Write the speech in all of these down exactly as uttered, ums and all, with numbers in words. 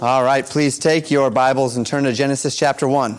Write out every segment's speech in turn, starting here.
All right, please take your Bibles and turn to Genesis chapter one.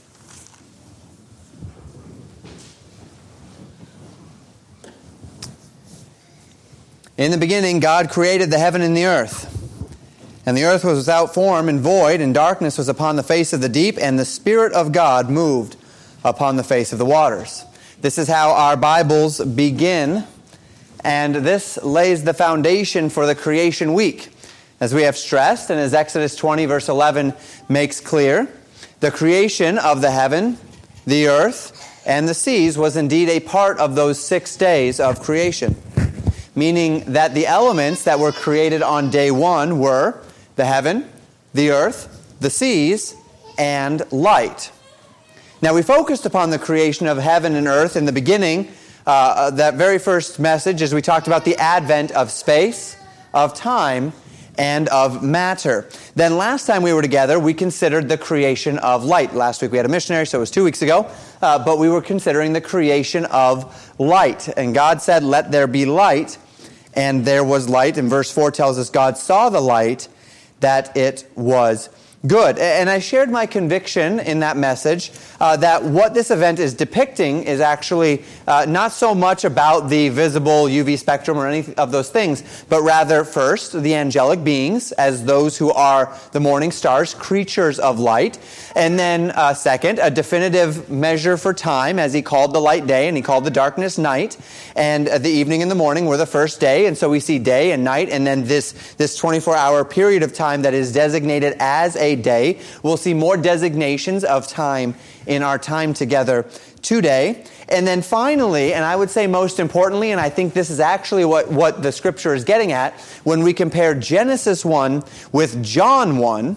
In the beginning, God created the heaven and the earth. And the earth was without form and void, and darkness was upon the face of the deep, and the Spirit of God moved upon the face of the waters. This is how our Bibles begin, and this lays the foundation for the creation week. As we have stressed, and as Exodus twenty verse eleven makes clear, the creation of the heaven, the earth, and the seas was indeed a part of those six days of creation. Meaning that the elements that were created on day one were the heaven, the earth, the seas, and light. Now we focused upon the creation of heaven and earth in the beginning, uh, that very first message as we talked about the advent of space, of time, and of matter. Then last time we were together, we considered the creation of light. Last week we had a missionary, so it was two weeks ago. Uh, but we were considering the creation of light. And God said, "Let there be light." And there was light. And verse four tells us God saw the light, that it was good. And I shared my conviction in that message uh, that what this event is depicting is actually uh, not so much about the visible U V spectrum or any of those things, but rather first, the angelic beings as those who are the morning stars, creatures of light. And then uh, second, a definitive measure for time as he called the light day and he called the darkness night. And uh, the evening and the morning were the first day. And so we see day and night. And then this, this twenty-four hour period of time that is designated as a day. We'll see more designations of time in our time together today. And then finally, and I would say most importantly, and I think this is actually what, what the scripture is getting at, when we compare Genesis one with John one,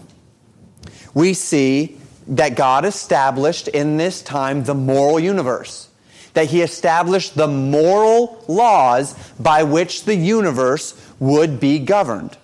we see that God established in this time the moral universe. That He established the moral laws by which the universe would be governed.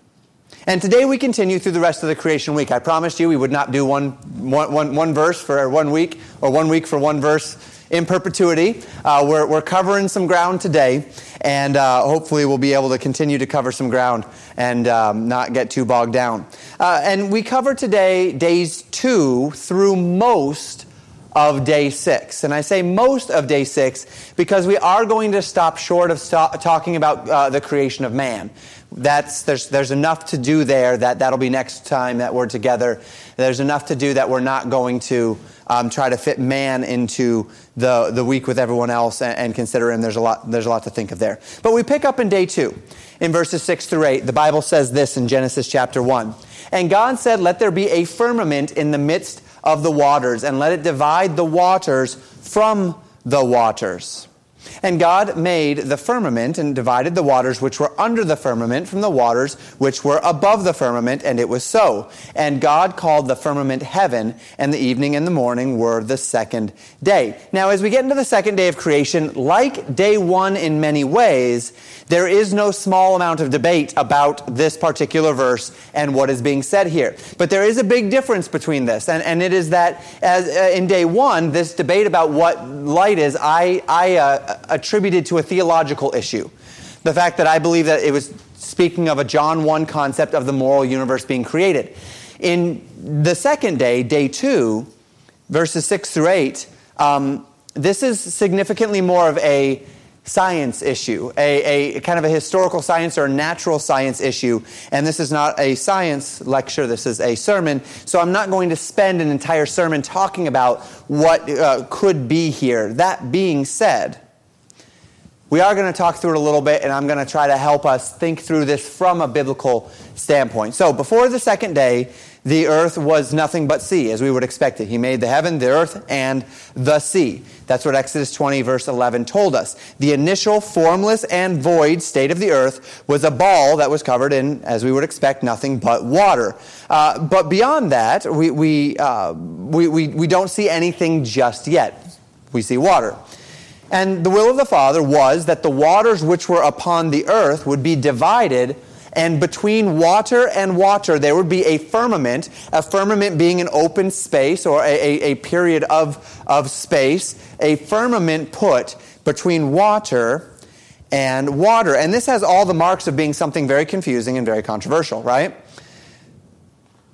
And today we continue through the rest of the creation week. I promised you we would not do one, one, one, one verse for one week, or one week for one verse in perpetuity. Uh, we're, we're covering some ground today, and uh, hopefully we'll be able to continue to cover some ground and um, not get too bogged down. Uh, and we cover today days two through most of day six. And I say most of day six because we are going to stop short of stop talking about uh, the creation of man. That's there's there's enough to do there that that'll be next time that we're together. There's enough to do that we're not going to um, try to fit man into the the week with everyone else and, and consider him. There's a lot there's a lot to think of there. But we pick up in day two, in verses six through eight. The Bible says this in Genesis chapter one. And God said, "Let there be a firmament in the midst of the waters, and let it divide the waters from the waters." And God made the firmament and divided the waters which were under the firmament from the waters which were above the firmament, and it was so. And God called the firmament heaven, and the evening and the morning were the second day. Now, as we get into the second day of creation, like day one in many ways, there is no small amount of debate about this particular verse and what is being said here. But there is a big difference between this, and, and it is that as uh, in day one, this debate about what light is, I, I uh, attributed to a theological issue. The fact that I believe that it was speaking of a John one concept of the moral universe being created. In the second day, day two, verses six through eight, um, this is significantly more of a science issue, a, a kind of a historical science or a natural science issue. And this is not a science lecture, this is a sermon. So I'm not going to spend an entire sermon talking about what uh, could be here. That being said, we are going to talk through it a little bit, and I'm going to try to help us think through this from a biblical standpoint. So before the second day, the earth was nothing but sea, as we would expect it. He made the heaven, the earth, and the sea. That's what Exodus twenty, verse eleven told us. The initial formless and void state of the earth was a ball that was covered in, as we would expect, nothing but water. Uh, but beyond that, we we, uh, we we we don't see anything just yet. We see water. And the will of the Father was that the waters which were upon the earth would be divided, and between water and water there would be a firmament, a firmament being an open space or a, a, a period of, of space, a firmament put between water and water. And this has all the marks of being something very confusing and very controversial, right?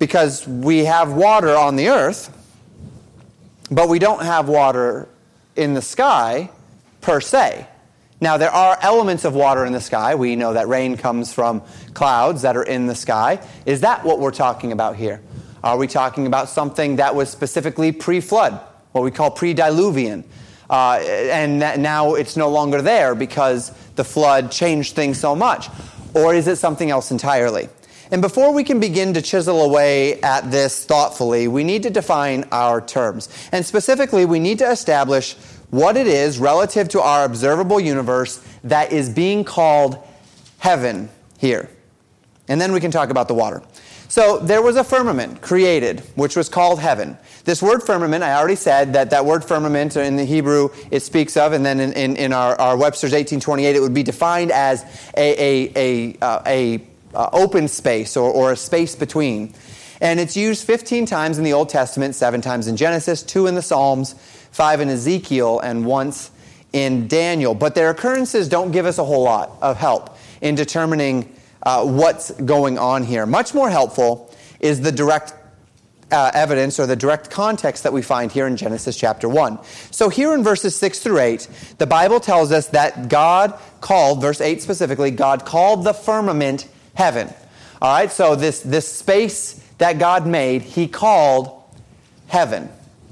because we have water on the earth, but we don't have water in the sky per se. Now, there are elements of water in the sky. We know that rain comes from clouds that are in the sky. Is that what we're talking about here? Are we talking about something that was specifically pre-flood, what we call pre-diluvian? Uh, and that now it's no longer there because the flood changed things so much? Or is it something else entirely? And before we can begin to chisel away at this thoughtfully, we need to define our terms. And specifically, we need to establish what it is relative to our observable universe that is being called heaven here. And then we can talk about the water. So there was a firmament created, which was called heaven. This word firmament, I already said that that word firmament in the Hebrew it speaks of, and then in, in, in our, our Webster's eighteen twenty-eight, it would be defined as a, a, a, uh, a uh, open space or, or a space between. And it's used fifteen times in the Old Testament, seven times in Genesis, two in the Psalms, five in Ezekiel, and once in Daniel. But their occurrences don't give us a whole lot of help in determining uh, what's going on here. Much more helpful is the direct uh, evidence or the direct context that we find here in Genesis chapter one. So here in verses six through eight, the Bible tells us that God called, verse eight specifically, God called the firmament heaven. All right, so this, this space that God made, He called heaven.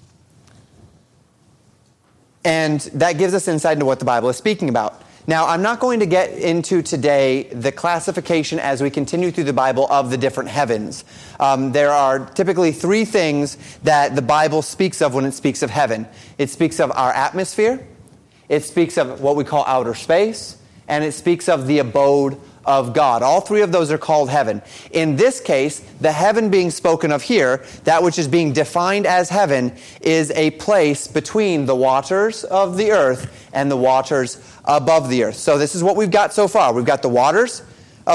And that gives us insight into what the Bible is speaking about. Now, I'm not going to get into today the classification as we continue through the Bible of the different heavens. Um, there are typically three things that the Bible speaks of when it speaks of heaven. It speaks of our atmosphere, it speaks of what we call outer space, and it speaks of the abode of God. All three of those are called heaven. In this case, the heaven being spoken of here, that which is being defined as heaven, is a place between the waters of the earth and the waters above the earth. So this is what we've got so far. We've got the waters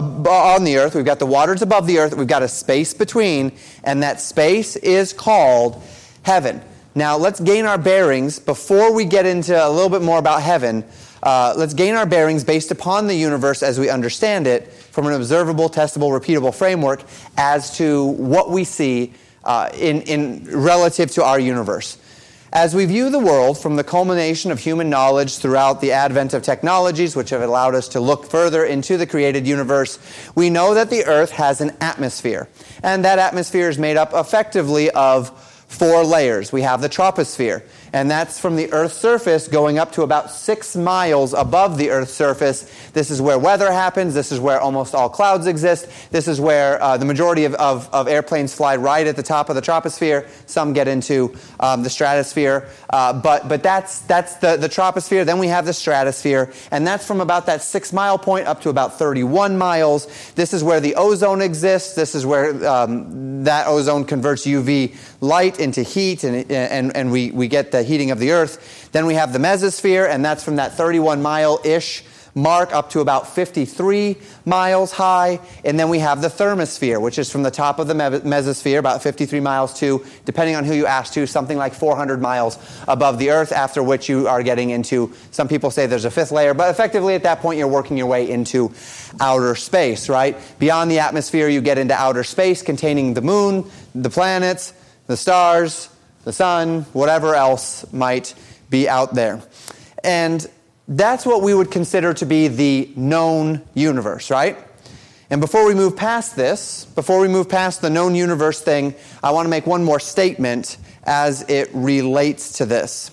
on the earth, we've got the waters above the earth, we've got a space between, and that space is called heaven. Now let's gain our bearings before we get into a little bit more about heaven. Uh, let's gain our bearings based upon the universe as we understand it from an observable, testable, repeatable framework as to what we see uh, in, in relative to our universe. As we view the world from the culmination of human knowledge throughout the advent of technologies, which have allowed us to look further into the created universe, we know that the earth has an atmosphere. And that atmosphere is made up effectively of four layers. We have the troposphere, and that's from the Earth's surface going up to about six miles above the Earth's surface. This is where weather happens. This is where almost all clouds exist. This is where uh, the majority of, of, of airplanes fly right at the top of the troposphere. Some get into um, the stratosphere, uh, but but that's that's the, the troposphere. Then we have the stratosphere, and that's from about that six-mile point up to about thirty-one miles. This is where the ozone exists. This is where um, that ozone converts U V light into heat, and and and we we get the heating of the earth. Then we have the mesosphere, and that's from that thirty-one mile-ish mark up to about fifty-three miles high. And then we have the thermosphere, which is from the top of the mesosphere, about fifty-three miles to, depending on who you ask to, something like four hundred miles above the earth, after which you are getting into, some people say there's a fifth layer, but effectively at that point you're working your way into outer space, right? Beyond the atmosphere you get into outer space containing the moon, the planets, the stars, the sun, whatever else might be out there. And that's what we would consider to be the known universe, right? And before we move past this, before we move past the known universe thing, I want to make one more statement as it relates to this.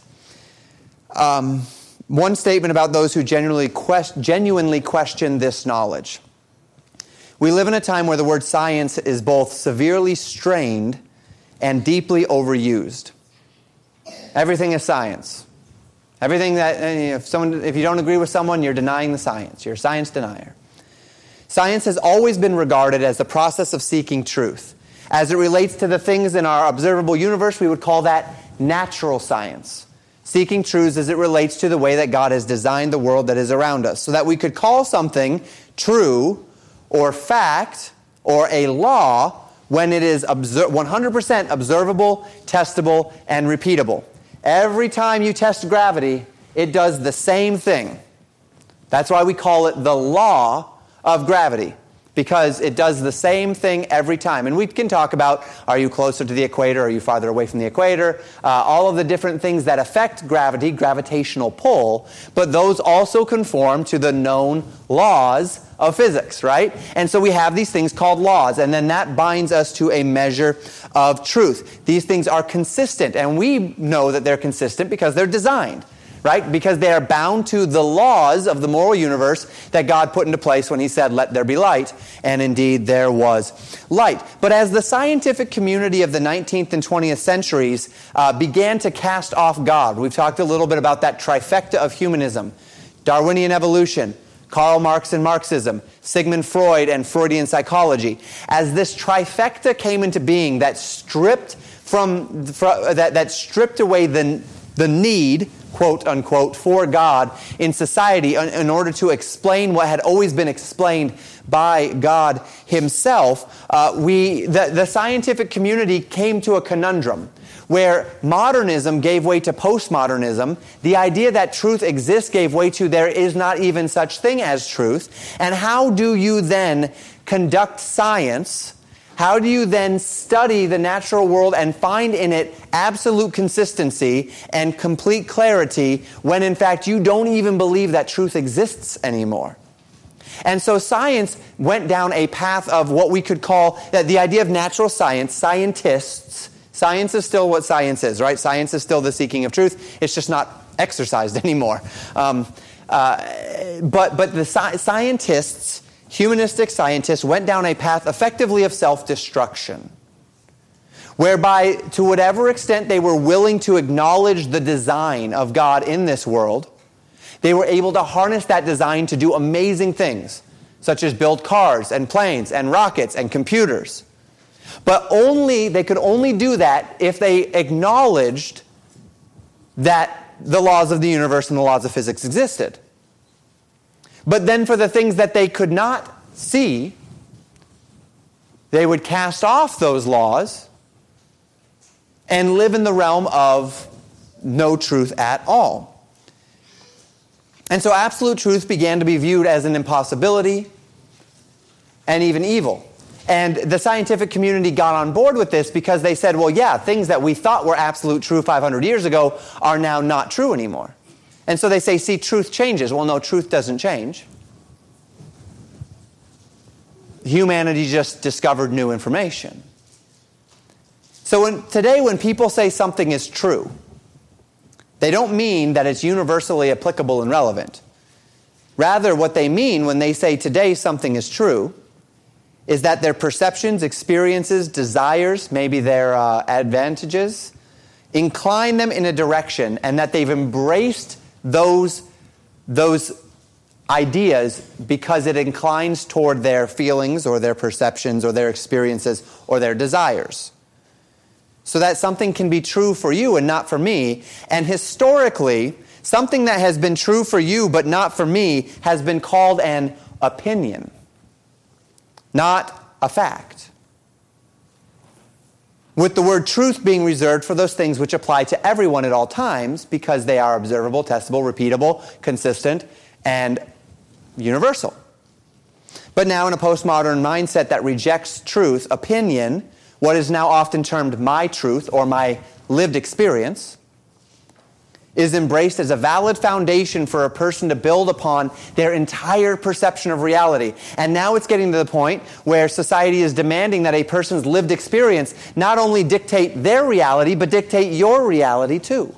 Um, one statement about those who genuinely quest- genuinely question this knowledge. We live in a time where the word science is both severely strained and deeply overused. Everything is science. Everything that, if someone, if you don't agree with someone, you're denying the science. You're a science denier. Science has always been regarded as the process of seeking truth. As it relates to the things in our observable universe, we would call that natural science. Seeking truths as it relates to the way that God has designed the world that is around us. So that we could call something true or fact or a law when it is one hundred percent observable, testable, and repeatable. Every time you test gravity, it does the same thing. That's why we call it the law of gravity. because it does the same thing every time. And we can talk about, are you closer to the equator, are you farther away from the equator, uh, all of the different things that affect gravity, gravitational pull, but those also conform to the known laws of physics, right? And so we have these things called laws, and then that binds us to a measure of truth. These things are consistent, and we know that they're consistent because they're designed. Right? Because they are bound to the laws of the moral universe that God put into place when he said, let there be light. And indeed, there was light. But as the scientific community of the nineteenth and twentieth centuries uh, began to cast off God, we've talked a little bit about that trifecta of humanism, Darwinian evolution, Karl Marx and Marxism, Sigmund Freud and Freudian psychology. As this trifecta came into being that stripped from, from that, that stripped away the, the need, quote unquote, for God in society in, in order to explain what had always been explained by God himself, uh, we the, the scientific community came to a conundrum where modernism gave way to postmodernism. The idea that truth exists gave way to there is not even such thing as truth. And how do you then conduct science? How do you then study the natural world and find in it absolute consistency and complete clarity when in fact you don't even believe that truth exists anymore? And so science went down a path of what we could call uh, the idea of natural science, scientists. Science is still what science is, right? Science is still the seeking of truth. It's just not exercised anymore. Um, uh, but, but the sci- scientists... Humanistic scientists went down a path effectively of self-destruction, whereby to whatever extent they were willing to acknowledge the design of God in this world, they were able to harness that design to do amazing things, such as build cars and planes and rockets and computers. But only they could only do that if they acknowledged that the laws of the universe and the laws of physics existed. But then for the things that they could not see, they would cast off those laws and live in the realm of no truth at all. And so absolute truth began to be viewed as an impossibility and even evil. And the scientific community got on board with this because they said, well, yeah, things that we thought were absolute true five hundred years ago are now not true anymore. And so they say, see, truth changes. Well, no, truth doesn't change. Humanity just discovered new information. So when, today when people say something is true, they don't mean that it's universally applicable and relevant. Rather, what they mean when they say today something is true is that their perceptions, experiences, desires, maybe their uh, advantages, incline them in a direction, and that they've embraced those, those ideas because it inclines toward their feelings or their perceptions or their experiences or their desires. So that something can be true for you and not for me. And historically, something that has been true for you but not for me has been called an opinion, not a fact. With the word truth being reserved for those things which apply to everyone at all times because they are observable, testable, repeatable, consistent, and universal. But now in a postmodern mindset that rejects truth, opinion, what is now often termed my truth or my lived experience, is embraced as a valid foundation for a person to build upon their entire perception of reality. And now it's getting to the point where society is demanding that a person's lived experience not only dictate their reality, but dictate your reality too.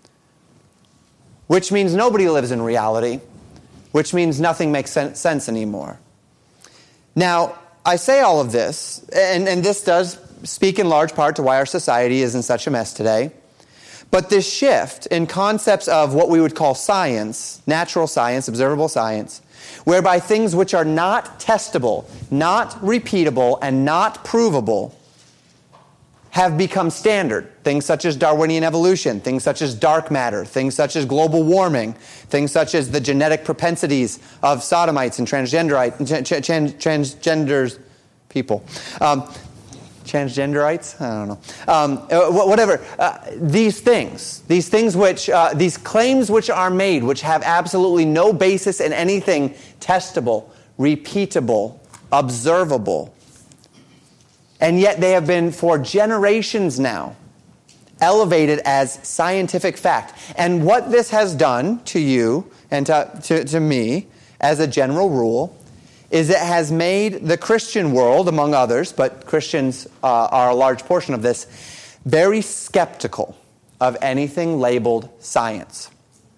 Which means nobody lives in reality, which means nothing makes sense anymore. Now, I say all of this, and, and this does speak in large part to why our society is in such a mess today. But this shift in concepts of what we would call science, natural science, observable science, whereby things which are not testable, not repeatable, and not provable have become standard. Things such as Darwinian evolution, things such as dark matter, things such as global warming, things such as the genetic propensities of sodomites and transgenderites, transgenders people. Um, Transgenderites? I don't know. Um, whatever. Uh, these things, these things which, uh, these claims which are made, which have absolutely no basis in anything testable, repeatable, observable. And yet they have been, for generations now, elevated as scientific fact. And what this has done to you and to, to, to me, as a general rule, is it has made the Christian world, among others, but Christians uh, are a large portion of this, very skeptical of anything labeled science.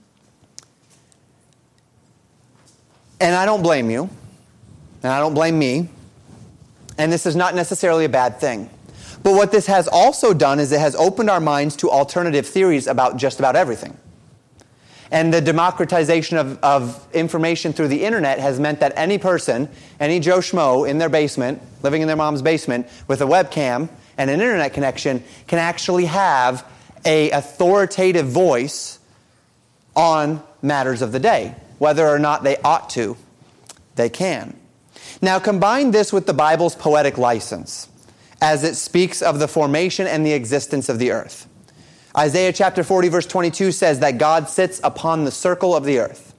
And I don't blame you, and I don't blame me, and this is not necessarily a bad thing. But what this has also done is it has opened our minds to alternative theories about just about everything. And the democratization of, of information through the internet has meant that any person, any Joe Schmo in their basement, living in their mom's basement, with a webcam and an internet connection, can actually have an authoritative voice on matters of the day. Whether or not they ought to, they can. Now combine this with the Bible's poetic license, as it speaks of the formation and the existence of the earth. Isaiah chapter forty verse twenty-two says that God sits upon the circle of the earth.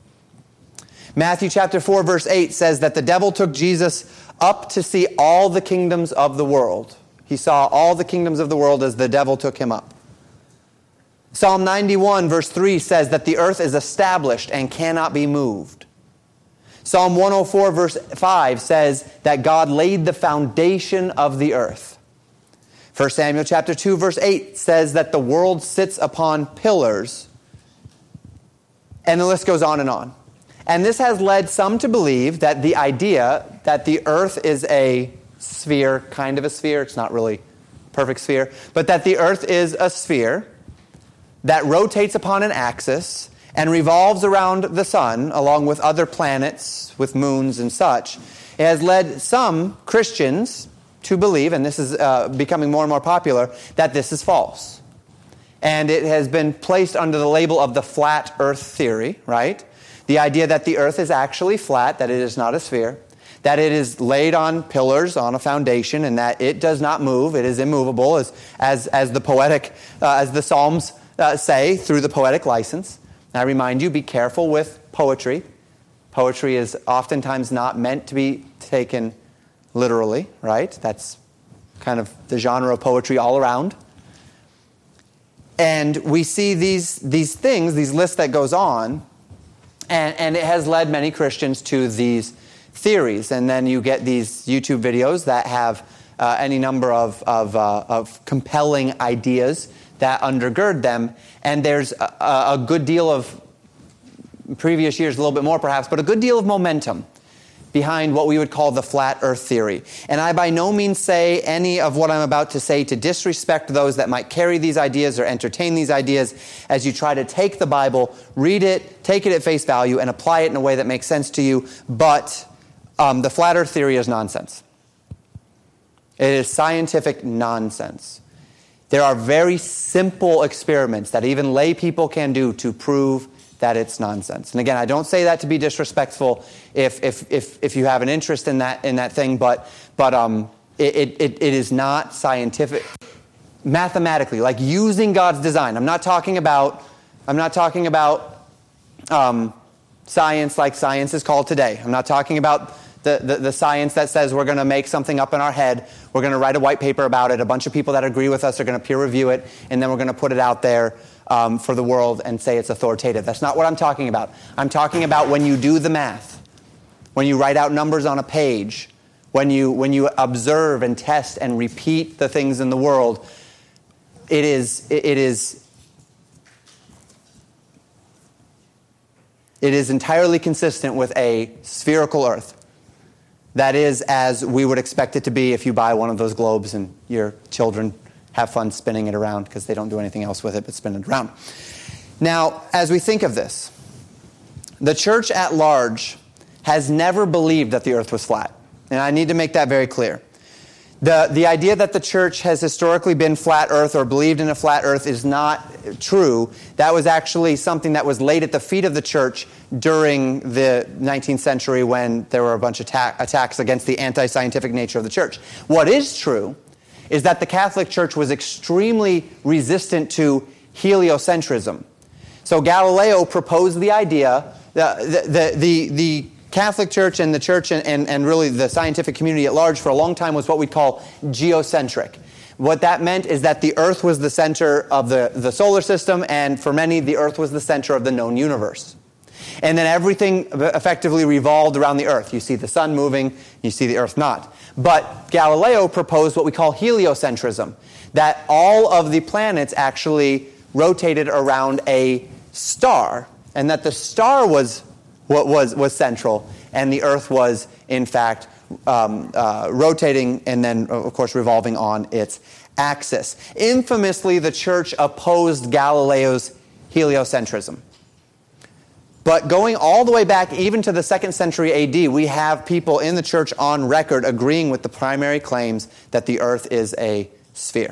Matthew chapter four verse eight says that the devil took Jesus up to see all the kingdoms of the world. He saw all the kingdoms of the world as the devil took him up. Psalm ninety-one verse three says that the earth is established and cannot be moved. Psalm one oh four verse five says that God laid the foundation of the earth. First Samuel chapter two verse eight says that the world sits upon pillars. And the list goes on and on. And this has led some to believe that the idea that the earth is a sphere, kind of a sphere, it's not really a perfect sphere, but that the earth is a sphere that rotates upon an axis and revolves around the sun, along with other planets, with moons and such. It has led some Christians to believe, and this is uh, becoming more and more popular, that this is false. And it has been placed under the label of the flat earth theory, right? The idea that the earth is actually flat, that it is not a sphere, that it is laid on pillars, on a foundation, and that it does not move, it is immovable, as, as, as the poetic, uh, as the Psalms uh, say, through the poetic license. And I remind you, be careful with poetry. Poetry is oftentimes not meant to be taken literally, right? That's kind of the genre of poetry all around. And we see these, these things, these lists that goes on, and, and it has led many Christians to these theories. And then you get these YouTube videos that have uh, any number of, of, uh, of compelling ideas that undergird them. And there's a, a good deal of, previous years a little bit more perhaps, but a good deal of momentum behind what we would call the flat earth theory. And I by no means say any of what I'm about to say to disrespect those that might carry these ideas or entertain these ideas as you try to take the Bible, read it, take it at face value, and apply it in a way that makes sense to you. But um, the flat earth theory is nonsense. It is scientific nonsense. There are very simple experiments that even lay people can do to prove that it's nonsense. And again, I don't say that to be disrespectful if if if, if you have an interest in that in that thing, but but um it, it, it is not scientific mathematically, like using God's design. I'm not talking about I'm not talking about um, science like science is called today. I'm not talking about The, the, the science that says we're going to make something up in our head, we're going to write a white paper about it, a bunch of people that agree with us are going to peer review it, and then we're going to put it out there um, for the world and say it's authoritative. That's not what I'm talking about. I'm talking about when you do the math, when you write out numbers on a page, when you, when you observe and test and repeat the things in the world, it is, it, it is, it is entirely consistent with a spherical earth. That is as we would expect it to be if you buy one of those globes and your children have fun spinning it around because they don't do anything else with it but spin it around. Now, as we think of this, the church at large has never believed that the earth was flat. And I need to make that very clear. The, the idea that the church has historically been flat earth or believed in a flat earth is not true. That was actually something that was laid at the feet of the church during the nineteenth century when there were a bunch of ta- attacks against the anti-scientific nature of the church. What is true is that the Catholic Church was extremely resistant to heliocentrism. So Galileo proposed the idea, the, the, the, the Catholic Church and the church and, and, and really the scientific community at large for a long time was what we'd call geocentric. What that meant is that the Earth was the center of the, the solar system, and for many, the Earth was the center of the known universe. And then everything effectively revolved around the Earth. You see the sun moving, you see the Earth not. But Galileo proposed what we call heliocentrism, that all of the planets actually rotated around a star, and that the star was what was, was central, and the Earth was, in fact, um, uh, rotating and then, of course, revolving on its axis. Infamously, the church opposed Galileo's heliocentrism. But going all the way back even to the second century A D, we have people in the church on record agreeing with the primary claims that the Earth is a sphere.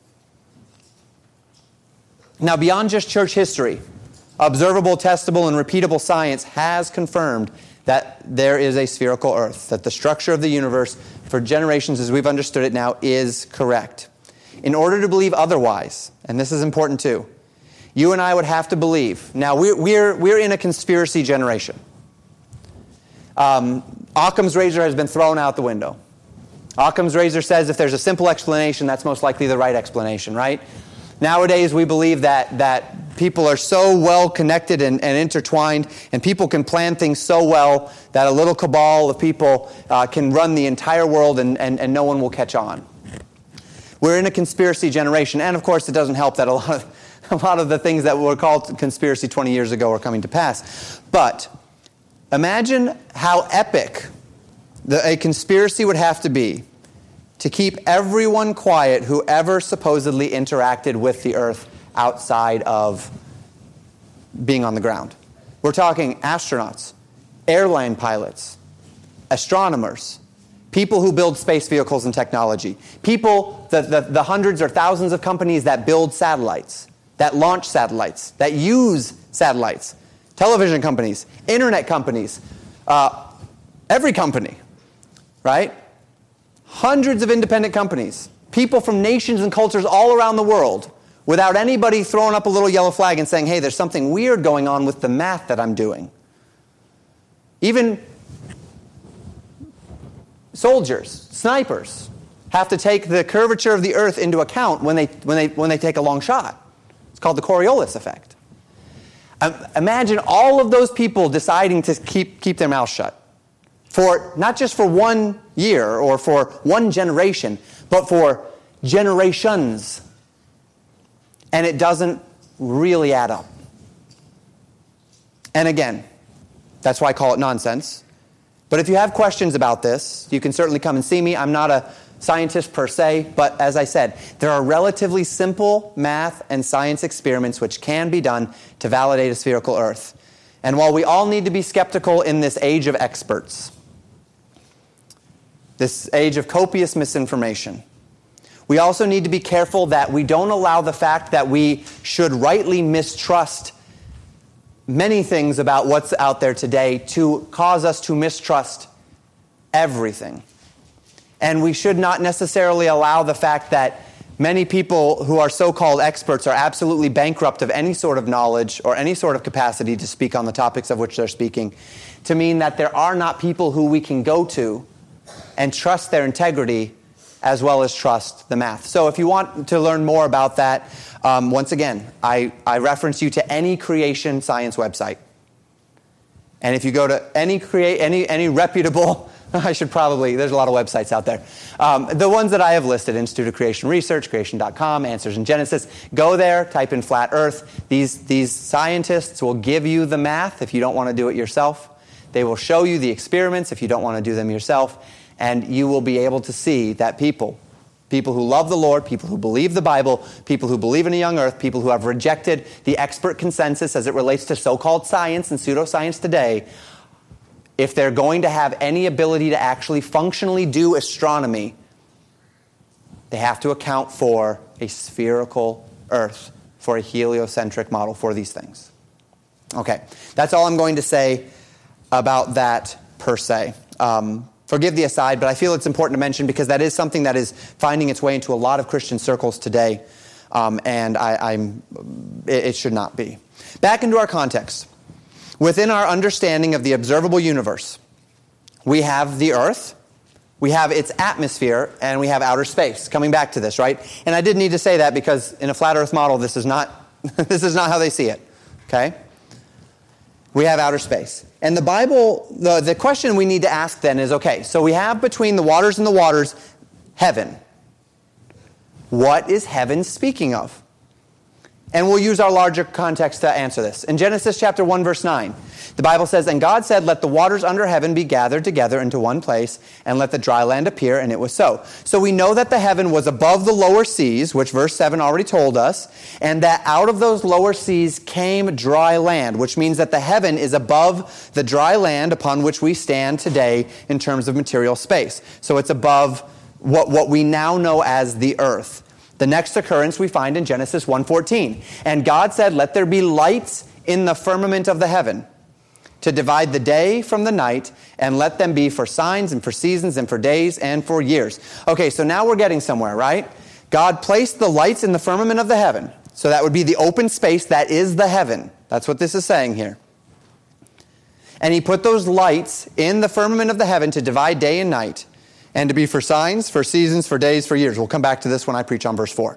Now, beyond just church history, observable, testable, and repeatable science has confirmed that there is a spherical Earth, that the structure of the universe for generations as we've understood it now is correct. In order to believe otherwise, and this is important too, you and I would have to believe. Now, we're, we're, we're in a conspiracy generation. Um, Occam's razor has been thrown out the window. Occam's razor says if there's a simple explanation, that's most likely the right explanation, right? Nowadays, we believe that, that people are so well connected and, and intertwined, and people can plan things so well that a little cabal of people uh, can run the entire world and, and, and no one will catch on. We're in a conspiracy generation, and of course it doesn't help that a lot of, a lot of the things that were called conspiracy twenty years ago are coming to pass. But imagine how epic the, a conspiracy would have to be to keep everyone quiet who ever supposedly interacted with the Earth outside of being on the ground. We're talking astronauts, airline pilots, astronomers, people who build space vehicles and technology, people, the, the, the hundreds or thousands of companies that build satellites, that launch satellites, that use satellites, television companies, internet companies, uh, every company, right? Hundreds of independent companies, people from nations and cultures all around the world, without anybody throwing up a little yellow flag and saying, hey, there's something weird going on with the math that I'm doing. Even soldiers, snipers, have to take the curvature of the Earth into account when they, when they, when they take a long shot. It's called the Coriolis effect. Um, imagine all of those people deciding to keep, keep their mouth shut. For not just for one year or for one generation, but for generations. And it doesn't really add up. And again, that's why I call it nonsense. But if you have questions about this, you can certainly come and see me. I'm not a scientist per se, but as I said, there are relatively simple math and science experiments which can be done to validate a spherical Earth. And while we all need to be skeptical in this age of experts, this age of copious misinformation, we also need to be careful that we don't allow the fact that we should rightly mistrust many things about what's out there today to cause us to mistrust everything. And we should not necessarily allow the fact that many people who are so-called experts are absolutely bankrupt of any sort of knowledge or any sort of capacity to speak on the topics of which they're speaking to mean that there are not people who we can go to and trust their integrity as well as trust the math. So if you want to learn more about that, um, once again, I, I reference you to any creation science website. And if you go to any create any any reputable, I should probably, there's a lot of websites out there. Um, the ones that I have listed, Institute of Creation Research, creation dot com, Answers in Genesis, go there, type in flat earth. These, these scientists will give you the math if you don't want to do it yourself. They will show you the experiments if you don't want to do them yourself. And you will be able to see that people, people who love the Lord, people who believe the Bible, people who believe in a young earth, people who have rejected the expert consensus as it relates to so-called science and pseudoscience today, if they're going to have any ability to actually functionally do astronomy, they have to account for a spherical earth, for a heliocentric model for these things. Okay, that's all I'm going to say about that per se. Um, Forgive the aside, but I feel it's important to mention because that is something that is finding its way into a lot of Christian circles today, um, and I, I'm, it, it should not be. Back into our context. Within our understanding of the observable universe, we have the earth, we have its atmosphere, and we have outer space. Coming back to this, right? And I did need to say that because in a flat earth model, this is not, this is not how they see it, okay? We have outer space. And the Bible, the, the question we need to ask then is, okay, so we have between the waters and the waters, heaven. What is heaven speaking of? And we'll use our larger context to answer this. In Genesis chapter one, verse nine, the Bible says, "And God said, let the waters under heaven be gathered together into one place, and let the dry land appear, and it was so." So we know that the heaven was above the lower seas, which verse seven already told us, and that out of those lower seas came dry land, which means that the heaven is above the dry land upon which we stand today in terms of material space. So it's above what, what we now know as the earth. The next occurrence we find in Genesis one fourteen. "And God said, let there be lights in the firmament of the heaven, to divide the day from the night, and let them be for signs and for seasons and for days and for years." Okay, so now we're getting somewhere, right? God placed the lights in the firmament of the heaven. So that would be the open space that is the heaven. That's what this is saying here. And he put those lights in the firmament of the heaven to divide day and night, and to be for signs, for seasons, for days, for years. We'll come back to this when I preach on verse four.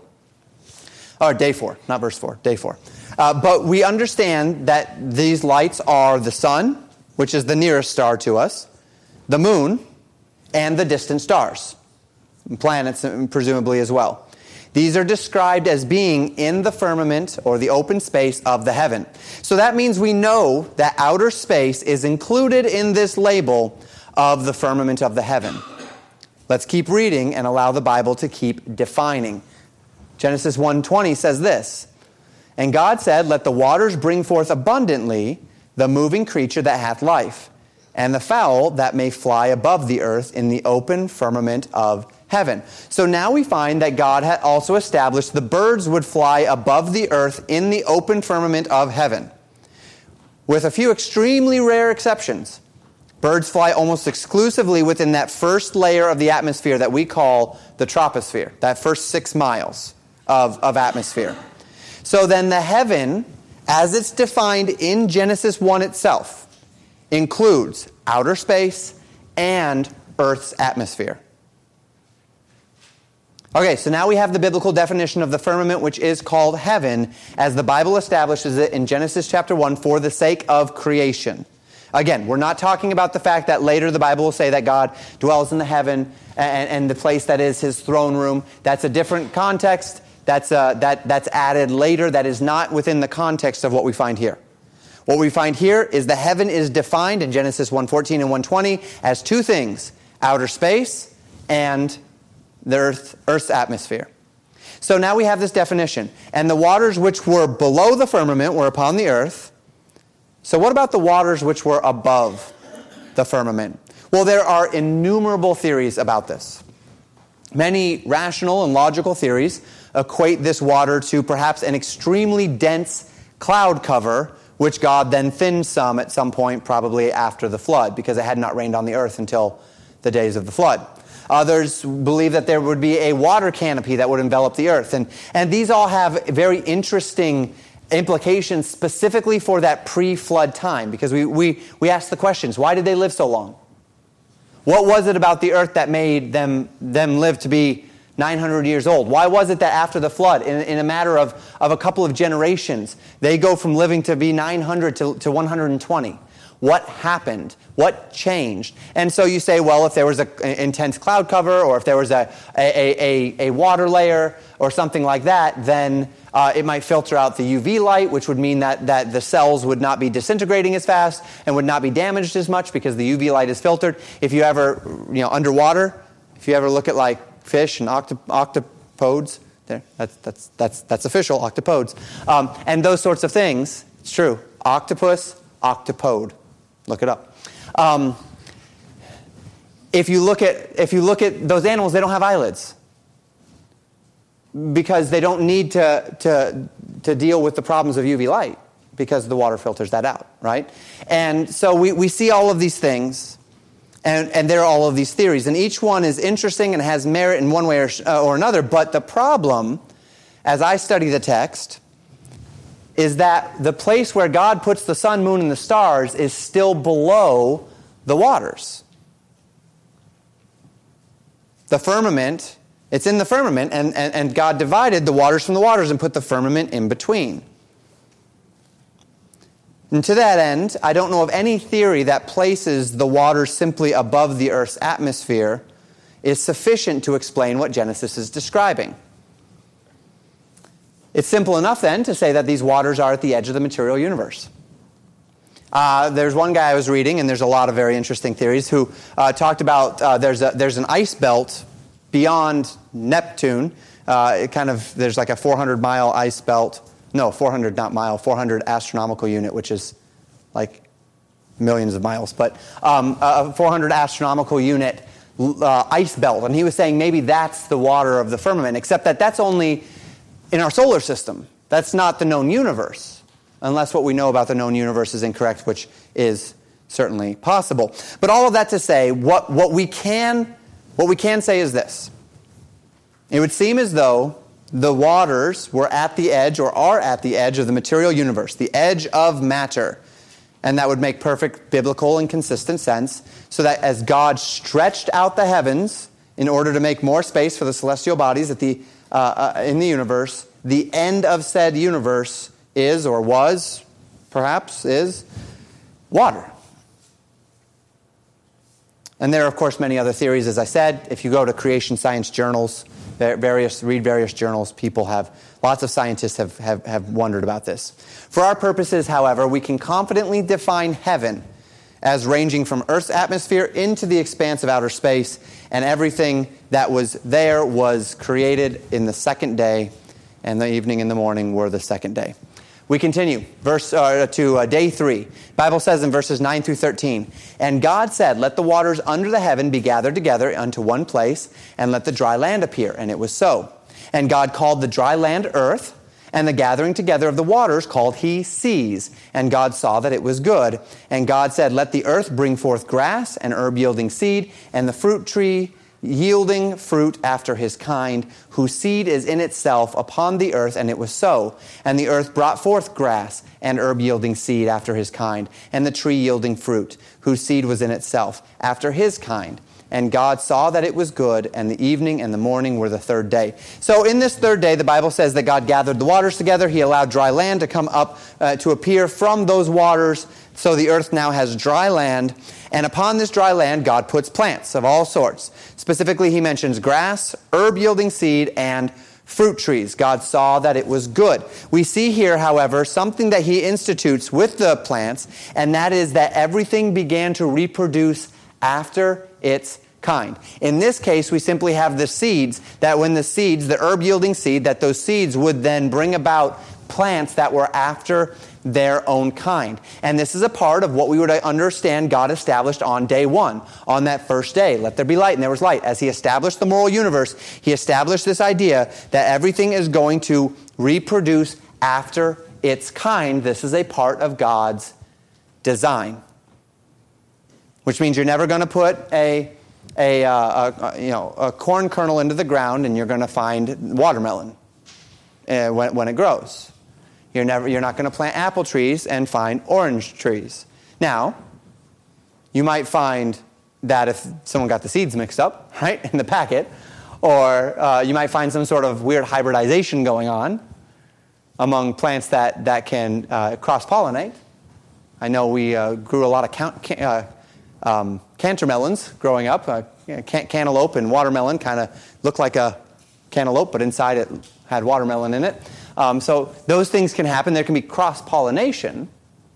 Or day four, not verse four, day four. Uh, but we understand that these lights are the sun, which is the nearest star to us, the moon, and the distant stars, and planets presumably as well. These are described as being in the firmament or the open space of the heaven. So that means we know that outer space is included in this label of the firmament of the heaven. Let's keep reading and allow the Bible to keep defining. Genesis one twenty says this, "And God said, let the waters bring forth abundantly the moving creature that hath life, and the fowl that may fly above the earth in the open firmament of heaven." So now we find that God had also established the birds would fly above the earth in the open firmament of heaven, with a few extremely rare exceptions. Birds fly almost exclusively within that first layer of the atmosphere that we call the troposphere, that first six miles of, of atmosphere. So then the heaven, as it's defined in Genesis one itself, includes outer space and Earth's atmosphere. Okay, so now we have the biblical definition of the firmament, which is called heaven, as the Bible establishes it in Genesis chapter one for the sake of creation. Again, we're not talking about the fact that later the Bible will say that God dwells in the heaven and, and the place that is his throne room. That's a different context. That's, uh, that, that's added later. That is not within the context of what we find here. What we find here is the heaven is defined in Genesis one fourteen and one twenty as two things, outer space and the earth, Earth's atmosphere. So now we have this definition. "And the waters which were below the firmament were upon the earth." So what about the waters which were above the firmament? Well, there are innumerable theories about this. Many rational and logical theories equate this water to perhaps an extremely dense cloud cover, which God then thinned some at some point, probably after the flood, because it had not rained on the earth until the days of the flood. Others believe that there would be a water canopy that would envelop the earth. And, and these all have very interesting implications specifically for that pre-flood time, because we, we, we ask the questions, why did they live so long? What was it about the earth that made them, them live to be nine hundred years old? Why was it that after the flood, in, in a matter of, of a couple of generations, they go from living to be nine hundred to, to one hundred twenty? What happened? What changed? And so you say, well, if there was an intense cloud cover, or if there was a, a, a, a water layer or something like that, then uh, it might filter out the U V light, which would mean that, that the cells would not be disintegrating as fast and would not be damaged as much because the U V light is filtered. If you ever, you know, underwater, if you ever look at like fish and octop- octopodes, there, that's, that's, that's, that's official, octopodes, um, and those sorts of things, it's true. Octopus, octopode. Look it up. Um, if you look at if you look at those animals, they don't have eyelids because they don't need to to to deal with the problems of U V light because the water filters that out, right? And so we, we see all of these things, and and there are all of these theories, and each one is interesting and has merit in one way or, uh, or another. But the problem, as I study the text, is that the place where God puts the sun, moon, and the stars is still below the waters. the firmament, it's in the firmament, and, and, and God divided the waters from the waters and put the firmament in between. And to that end, I don't know of any theory that places the waters simply above the earth's atmosphere is sufficient to explain what Genesis is describing. It's simple enough then to say that these waters are at the edge of the material universe. Uh, there's one guy I was reading, and there's a lot of very interesting theories, who uh, talked about uh, there's a, there's an ice belt beyond Neptune. Uh, it kind of there's like a four hundred mile ice belt. No, four hundred not mile, four hundred astronomical unit, which is like millions of miles, but um, a four hundred astronomical unit uh, ice belt. And he was saying maybe that's the water of the firmament, except that that's only in our solar system. That's not the known universe, unless what we know about the known universe is incorrect, which is certainly possible. But all of that to say, what, what we can what we can say is this. It would seem as though the waters were at the edge, or are at the edge of the material universe, the edge of matter. And that would make perfect biblical and consistent sense, so that as God stretched out the heavens in order to make more space for the celestial bodies at the uh, uh, in the universe, the end of said universe is, or was, perhaps, is water. And there are, of course, many other theories, as I said. If you go to creation science journals, various read various journals, people have, lots of scientists have, have, have wondered about this. For our purposes, however, we can confidently define heaven as ranging from Earth's atmosphere into the expanse of outer space, and everything that was there was created in the second day, and the evening and the morning were the second day. We continue, verse uh, to uh, day three. The Bible says in verses nine through thirteen, "And God said, let the waters under the heaven be gathered together unto one place, and let the dry land appear. And it was so. And God called the dry land earth, and the gathering together of the waters called he seas. And God saw that it was good. And God said, let the earth bring forth grass, and herb yielding seed, and the fruit tree yielding fruit after his kind, whose seed is in itself upon the earth, and it was so. And the earth brought forth grass, and herb yielding seed after his kind, and the tree yielding fruit, whose seed was in itself after his kind. And God saw that it was good, and the evening and the morning were the third day." So in this third day, the Bible says that God gathered the waters together. He allowed dry land to come up, uh, to appear from those waters. So the earth now has dry land. And upon this dry land, God puts plants of all sorts. Specifically, he mentions grass, herb-yielding seed, and fruit trees. God saw that it was good. We see here, however, something that he institutes with the plants, and that is that everything began to reproduce after its kind. In this case, we simply have the seeds, that when the seeds, the herb-yielding seed, that those seeds would then bring about plants that were after their own kind. And this is a part of what we would understand God established on day one, on that first day. Let there be light, and there was light. As he established the moral universe, he established this idea that everything is going to reproduce after its kind. This is a part of God's design. Which means you're never going to put a, a, uh, a, you know, a corn kernel into the ground and you're going to find watermelon uh, when, when it grows. You're never, you're not going to plant apple trees and find orange trees. Now, you might find that if someone got the seeds mixed up, right, in the packet, or uh, you might find some sort of weird hybridization going on among plants that, that can uh, cross-pollinate. I know we uh, grew a lot of count, can, uh, um, cantermelons growing up. Uh, can, cantaloupe and watermelon kind of looked like a cantaloupe, but inside it had watermelon in it. Um, so those things can happen. There can be cross-pollination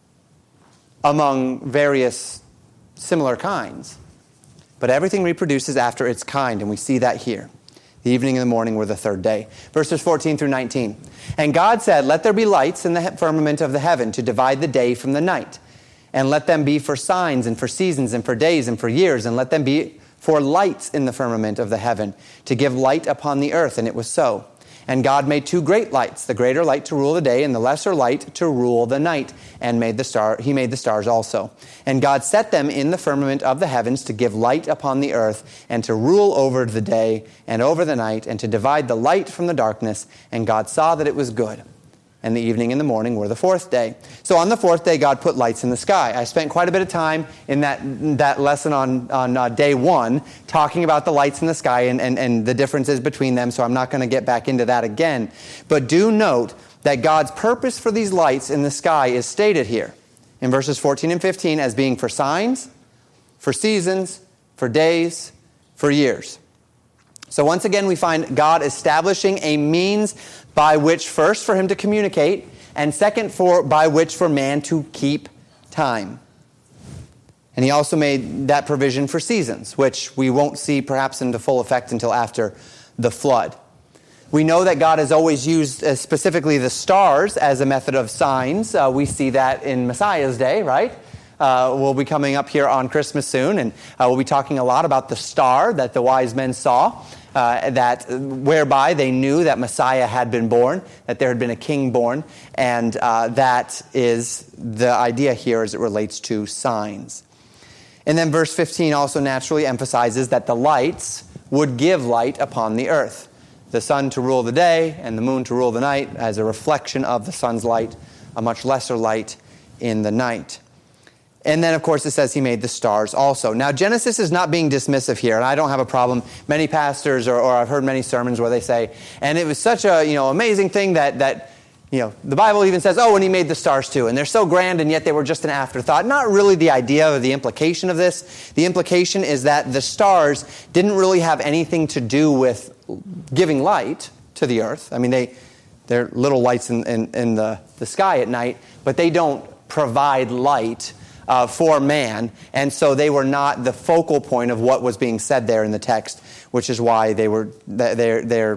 among various similar kinds. But everything reproduces after its kind, and we see that here. The evening and the morning were the third day. Verses fourteen through nineteen. "And God said, let there be lights in the firmament of the heaven to divide the day from the night. And let them be for signs and for seasons and for days and for years. And let them be for lights in the firmament of the heaven to give light upon the earth. And it was so. And God made two great lights, the greater light to rule the day and the lesser light to rule the night. And made the star, he made the stars also. And God set them in the firmament of the heavens to give light upon the earth and to rule over the day and over the night and to divide the light from the darkness. And God saw that it was good. and the evening and the morning were the fourth day. So on the fourth day, God put lights in the sky. I spent quite a bit of time in that that lesson on, on uh, day one talking about the lights in the sky and, and, and the differences between them, so I'm not going to get back into that again. But do note that God's purpose for these lights in the sky is stated here in verses fourteen and fifteen as being for signs, for seasons, for days, for years. So once again, we find God establishing a means by which, first, for him to communicate, and second, for by which for man to keep time. And he also made that provision for seasons, which we won't see perhaps into full effect until after the flood. We know that God has always used uh, specifically the stars as a method of signs. Uh, we see that in Messiah's day, right? Uh, we'll be coming up here on Christmas soon, and uh, we'll be talking a lot about the star that the wise men saw. Uh, that whereby they knew that Messiah had been born, that there had been a king born, and uh, that is the idea here as it relates to signs. And then verse fifteen also naturally emphasizes that the lights would give light upon the earth. The sun to rule the day and the moon to rule the night as a reflection of the sun's light, a much lesser light in the night. And then, of course, it says he made the stars also. Now, Genesis is not being dismissive here, and I don't have a problem. Many pastors, or, or I've heard many sermons where they say, and it was such a you know amazing thing that, that you know the Bible even says, oh, and he made the stars too. And they're so grand, and yet they were just an afterthought. Not really the idea or the implication of this. The implication is that the stars didn't really have anything to do with giving light to the earth. I mean, they, they're little lights in, in, in the, the sky at night, but they don't provide light Uh, for man, and so they were not the focal point of what was being said there in the text, which is why they were they're they're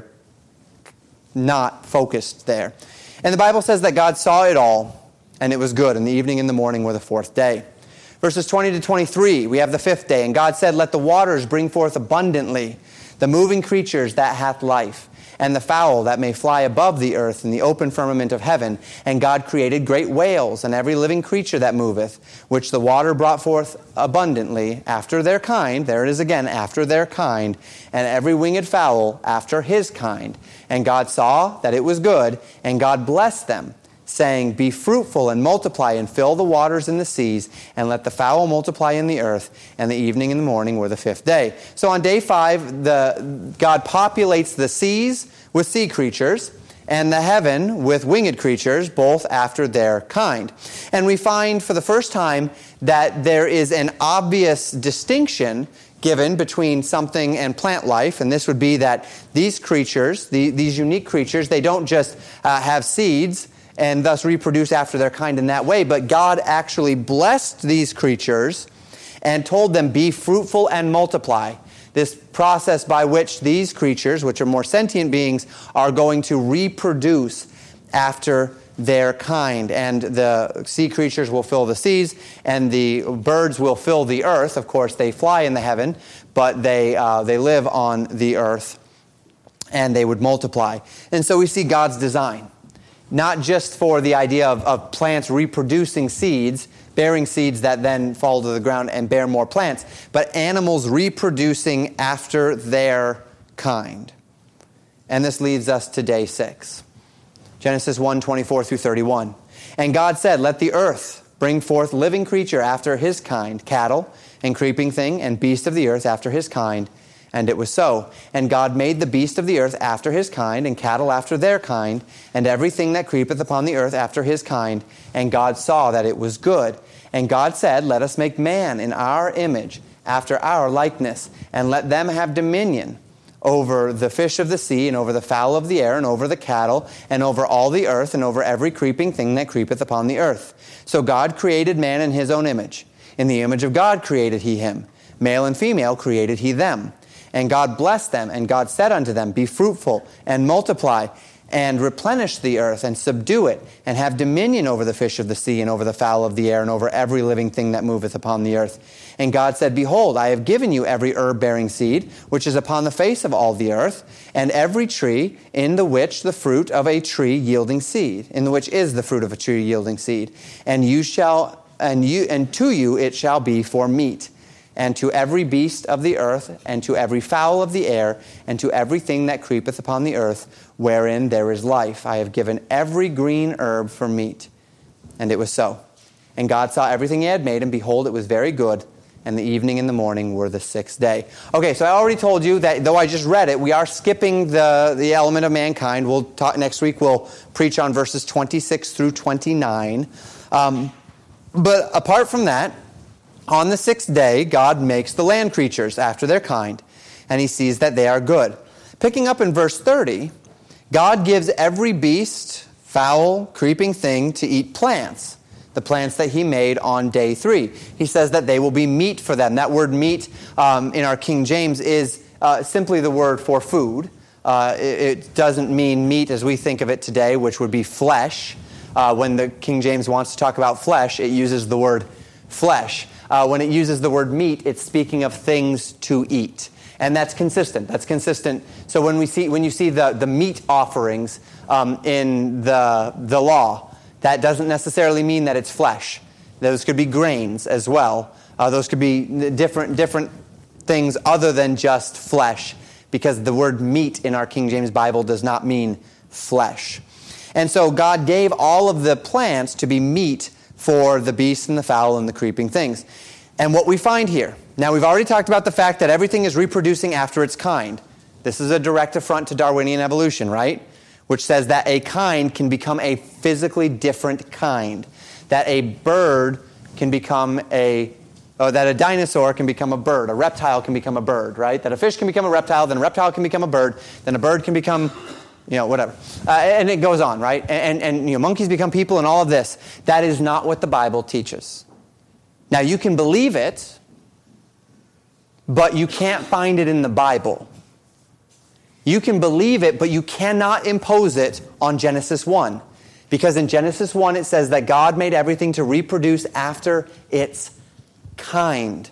not focused there. And the Bible says that God saw it all, and it was good, and the evening and the morning were the fourth day. Verses twenty to twenty-three, we have the fifth day, and God said, "Let the waters bring forth abundantly the moving creatures that hath life, and the fowl that may fly above the earth in the open firmament of heaven. And God created great whales and every living creature that moveth, which the water brought forth abundantly after their kind." There it is again, after their kind. "And every winged fowl after his kind. And God saw that it was good, and God blessed them, saying, Be fruitful and multiply, and fill the waters in the seas, and let the fowl multiply in the earth. And the evening and the morning were the fifth day." So on day five, the God populates the seas with sea creatures, and the heaven with winged creatures, both after their kind. And we find for the first time that there is an obvious distinction given between something and plant life, and this would be that these creatures, the, these unique creatures, they don't just uh, have seeds and thus reproduce after their kind in that way, but God actually blessed these creatures and told them, "Be fruitful and multiply." This process by which these creatures, which are more sentient beings, are going to reproduce after their kind. And the sea creatures will fill the seas, and the birds will fill the earth. Of course, they fly in the heaven, but they uh, they live on the earth, and they would multiply. And so we see God's design. Not just for the idea of, of plants reproducing seeds, bearing seeds that then fall to the ground and bear more plants, but animals reproducing after their kind. And this leads us to day six. Genesis one, twenty-four through thirty-one. "And God said, Let the earth bring forth living creature after his kind, cattle and creeping thing and beast of the earth after his kind. And it was so. And God made the beast of the earth after his kind, and cattle after their kind, and everything that creepeth upon the earth after his kind. And God saw that it was good. And God said, Let us make man in our image, after our likeness, and let them have dominion over the fish of the sea, and over the fowl of the air, and over the cattle, and over all the earth, and over every creeping thing that creepeth upon the earth. So God created man in his own image. In the image of God created he him. Male and female created he them. And God blessed them, and God said unto them, Be fruitful, and multiply, and replenish the earth, and subdue it, and have dominion over the fish of the sea, and over the fowl of the air, and over every living thing that moveth upon the earth. And God said, Behold, I have given you every herb-bearing seed, which is upon the face of all the earth, and every tree in the which the fruit of a tree yielding seed, in the which is the fruit of a tree yielding seed. And you shall, and you, and to you it shall be for meat. and to every beast of the earth, and to every fowl of the air, and to everything that creepeth upon the earth, wherein there is life. I have given every green herb for meat. And it was so. And God saw everything he had made, and behold, it was very good. And the evening and the morning were the sixth day. Okay, so I already told you that though I just read it, we are skipping the, the element of mankind. We'll talk next week. We'll preach on verses twenty-six through twenty-nine. Um, but apart from that, on the sixth day, God makes the land creatures after their kind, and he sees that they are good. Picking up in verse thirty, God gives every beast, fowl, creeping thing to eat plants, the plants that he made on day three. He says that they will be meat for them. That word meat um, in our King James is uh, simply the word for food. Uh, it, it doesn't mean meat as we think of it today, which would be flesh. Uh, when the King James wants to talk about flesh, it uses the word flesh. Uh, when it uses the word meat, it's speaking of things to eat. And that's consistent. That's consistent. So when we see when you see the, the meat offerings um, in the the law, that doesn't necessarily mean that it's flesh. Those could be grains as well. Uh, those could be different different things other than just flesh, because the word meat in our King James Bible does not mean flesh. And so God gave all of the plants to be meat for the beasts and the fowl and the creeping things. And what we find here, now we've already talked about the fact that everything is reproducing after its kind. This is a direct affront to Darwinian evolution, right? Which says that a kind can become a physically different kind. That a bird can become a, or that a dinosaur can become a bird. A reptile can become a bird, right? That a fish can become a reptile, then a reptile can become a bird, then a bird can become, you know, whatever. Uh, and it goes on, right? And, and you know, monkeys become people and all of this. That is not what the Bible teaches. Now, you can believe it, but you can't find it in the Bible. You can believe it, but you cannot impose it on Genesis one. Because in Genesis one, it says that God made everything to reproduce after its kind.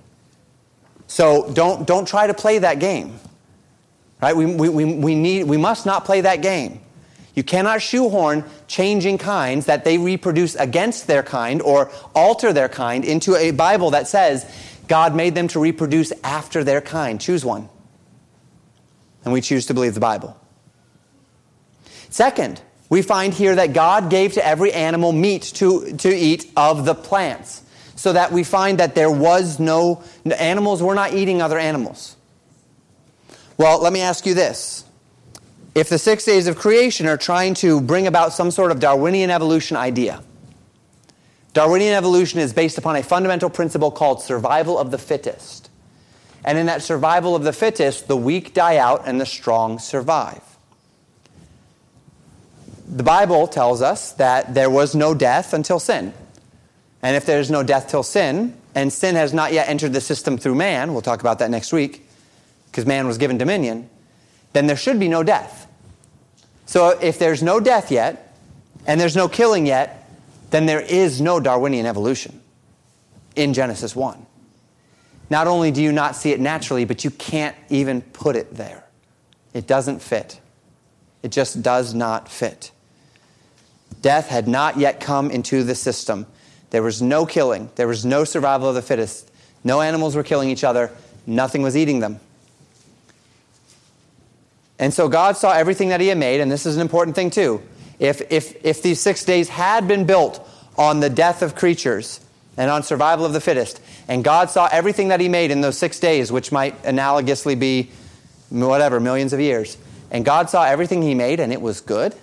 So don't, don't try to play that game. Right? We, we, we, we, need, we must not play that game. You cannot shoehorn changing kinds that they reproduce against their kind or alter their kind into a Bible that says God made them to reproduce after their kind. Choose one. And we choose to believe the Bible. Second, we find here that God gave to every animal meat to, to eat of the plants. So that we find that there was no, animals were not eating other animals. Well, let me ask you this. If the six days of creation are trying to bring about some sort of Darwinian evolution idea, Darwinian evolution is based upon a fundamental principle called survival of the fittest. And in that survival of the fittest, the weak die out and the strong survive. The Bible tells us that there was no death until sin. And if there's no death till sin, and sin has not yet entered the system through man, we'll talk about that next week, because man was given dominion, then there should be no death. So if there's no death yet, and there's no killing yet, then there is no Darwinian evolution in Genesis one. Not only do you not see it naturally, but you can't even put it there. It doesn't fit. It just does not fit. Death had not yet come into the system. There was no killing. There was no survival of the fittest. No animals were killing each other. Nothing was eating them. And so God saw everything that he had made, and this is an important thing too. If, if, if these six days had been built on the death of creatures and on survival of the fittest, and God saw everything that he made in those six days, which might analogously be whatever, millions of years, and God saw everything he made and it was good,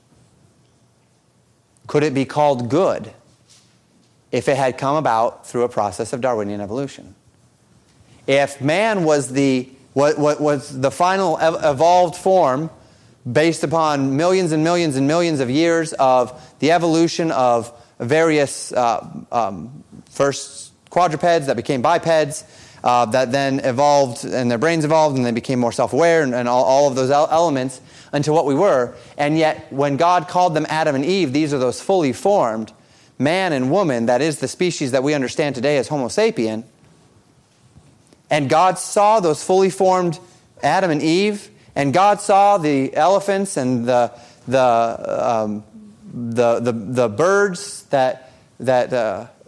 could it be called good if it had come about through a process of Darwinian evolution? If man was the What, what was the final ev- evolved form based upon millions and millions and millions of years of the evolution of various uh, um, first quadrupeds that became bipeds, uh, that then evolved and their brains evolved and they became more self-aware and, and all, all of those elements into what we were. And yet when God called them Adam and Eve, these are those fully formed man and woman, that is the species that we understand today as Homo sapien. And God saw those fully formed Adam and Eve, and God saw the elephants and the the um, the, the the birds that that uh,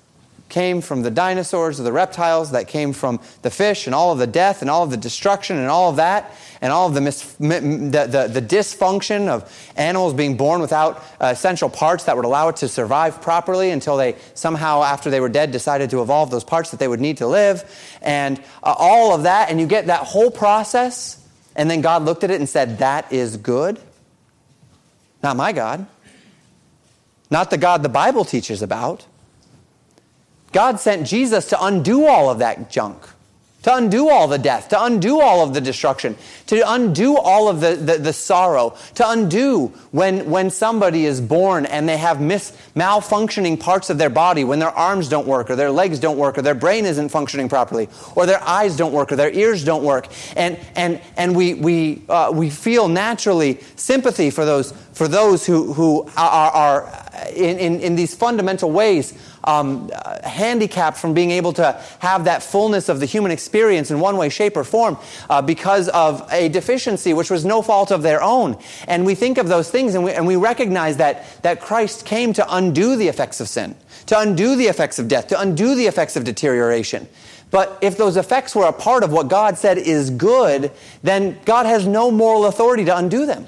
came from the dinosaurs or the reptiles, that came from the fish and all of the death and all of the destruction and all of that, and all of the, mis- the, the, the dysfunction of animals being born without uh, essential parts that would allow it to survive properly until they somehow, after they were dead, decided to evolve those parts that they would need to live, and uh, all of that, and you get that whole process, and then God looked at it and said, that is good? Not my God. Not the God the Bible teaches about. God sent Jesus to undo all of that junk, to undo all the death, to undo all of the destruction, to undo all of the, the, the sorrow, to undo when, when somebody is born and they have mis, malfunctioning parts of their body, when their arms don't work, or their legs don't work, or their brain isn't functioning properly, or their eyes don't work, or their ears don't work. And, and, and we, we, uh, we feel naturally sympathy for those, for those who, who are, are in, in, in these fundamental ways Um, uh, handicapped from being able to have that fullness of the human experience in one way, shape, or form uh, because of a deficiency which was no fault of their own. And we think of those things and we, and we recognize that, that Christ came to undo the effects of sin, to undo the effects of death, to undo the effects of deterioration. But if those effects were a part of what God said is good, then God has no moral authority to undo them.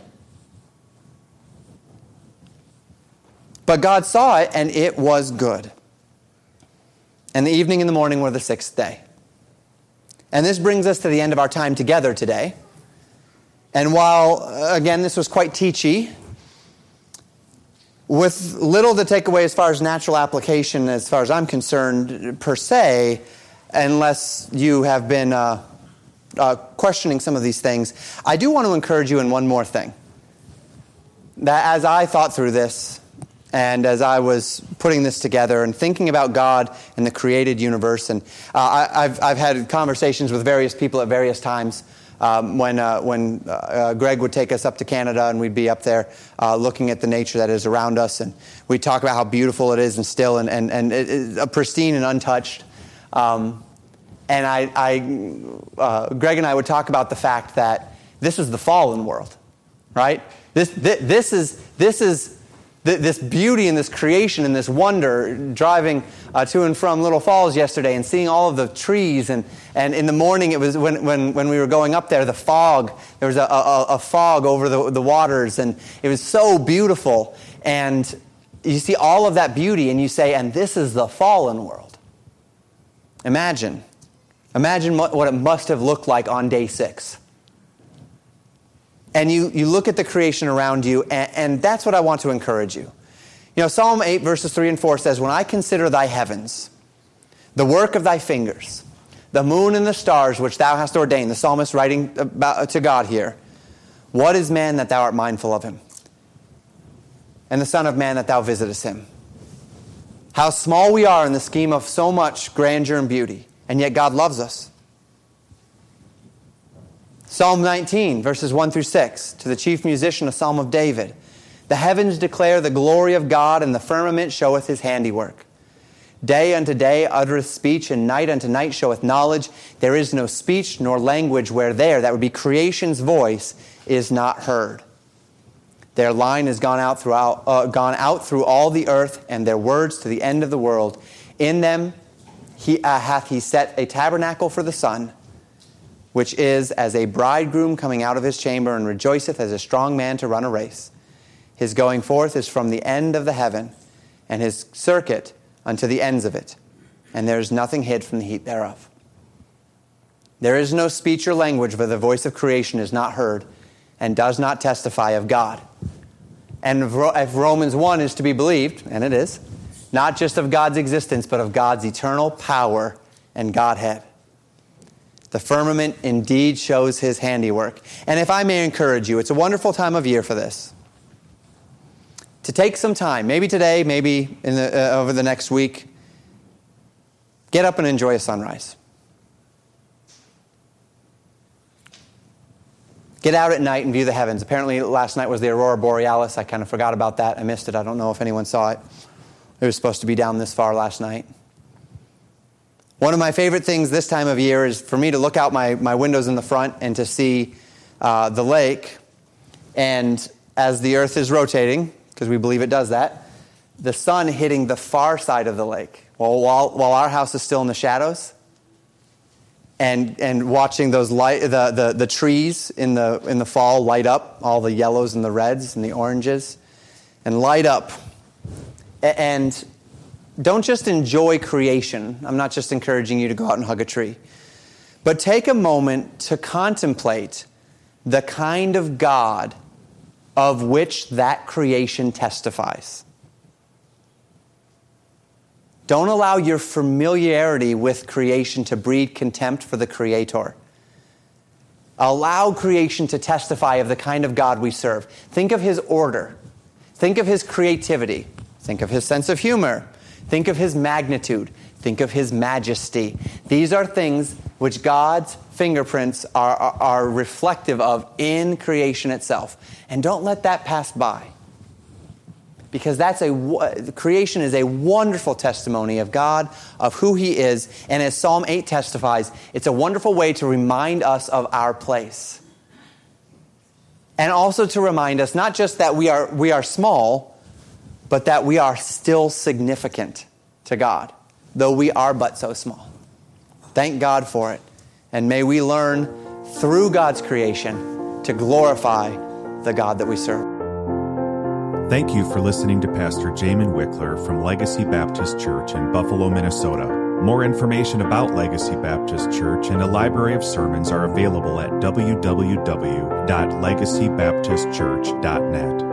But God saw it and it was good. And the evening and the morning were the sixth day. And this brings us to the end of our time together today. And while, again, this was quite teachy, with little to take away as far as natural application, as far as I'm concerned, per se, unless you have been uh, uh, questioning some of these things, I do want to encourage you in one more thing. That as I thought through this, and as I was putting this together and thinking about God and the created universe, and uh, I, I've, I've had conversations with various people at various times um, when uh, when uh, Greg would take us up to Canada and we'd be up there uh, looking at the nature that is around us, and we'd talk about how beautiful it is and still and, and, and it, it, pristine and untouched. Um, and I, I uh, Greg and I would talk about the fact that this is the fallen world, right? This, this, this is this is this beauty and this creation and this wonder, driving uh, to and from Little Falls yesterday and seeing all of the trees. And, and in the morning, it was when, when, when we were going up there, the fog, there was a, a, a fog over the, the waters, and it was so beautiful. And you see all of that beauty and you say, and this is the fallen world. Imagine. Imagine what, what it must have looked like on day six. And you, you look at the creation around you, and, and that's what I want to encourage you. You know, Psalm eight, verses three and four says, when I consider thy heavens, the work of thy fingers, the moon and the stars which thou hast ordained, the psalmist writing about, to God here, what is man that thou art mindful of him? And the son of man that thou visitest him? How small we are in the scheme of so much grandeur and beauty, and yet God loves us. Psalm nineteen, verses one through six, to the chief musician, a psalm of David. The heavens declare the glory of God, and the firmament showeth his handiwork. Day unto day uttereth speech, and night unto night showeth knowledge. There is no speech nor language where there, that would be creation's voice, is not heard. Their line is gone out throughout, uh, gone out through all the earth, and their words to the end of the world. In them he, uh, hath he set a tabernacle for the sun, which is as a bridegroom coming out of his chamber, and rejoiceth as a strong man to run a race. His going forth is from the end of the heaven, and his circuit unto the ends of it. And there is nothing hid from the heat thereof. There is no speech or language where the voice of creation is not heard, and does not testify of God. And if Romans one is to be believed, and it is, not just of God's existence, but of God's eternal power and Godhead. The firmament indeed shows his handiwork. And if I may encourage you, it's a wonderful time of year for this. To take some time, maybe today, maybe in the, uh, over the next week, get up and enjoy a sunrise. Get out at night and view the heavens. Apparently last night was the Aurora Borealis. I kind of forgot about that. I missed it. I don't know if anyone saw it. It was supposed to be down this far last night. One of my favorite things this time of year is for me to look out my, my windows in the front and to see uh, the lake. And as the earth is rotating, because we believe it does that, the sun hitting the far side of the lake. Well, while, while our house is still in the shadows, and and watching those light the, the, the trees in the in the fall light up, all the yellows and the reds and the oranges, and light up. And don't just enjoy creation. I'm not just encouraging you to go out and hug a tree. But take a moment to contemplate the kind of God of which that creation testifies. Don't allow your familiarity with creation to breed contempt for the Creator. Allow creation to testify of the kind of God we serve. Think of His order. Think of His creativity. Think of His sense of humor. Think of His magnitude. Think of His majesty. These are things which God's fingerprints are, are, are reflective of in creation itself. And don't let that pass by. Because that's a creation is a wonderful testimony of God, of who He is. And as Psalm eight testifies, it's a wonderful way to remind us of our place. And also to remind us not just that we are we are small, but that we are still significant to God, though we are but so small. Thank God for it. And may we learn through God's creation to glorify the God that we serve. Thank you for listening to Pastor Jamin Wickler from Legacy Baptist Church in Buffalo, Minnesota. More information about Legacy Baptist Church and a library of sermons are available at w w w dot legacy baptist church dot net.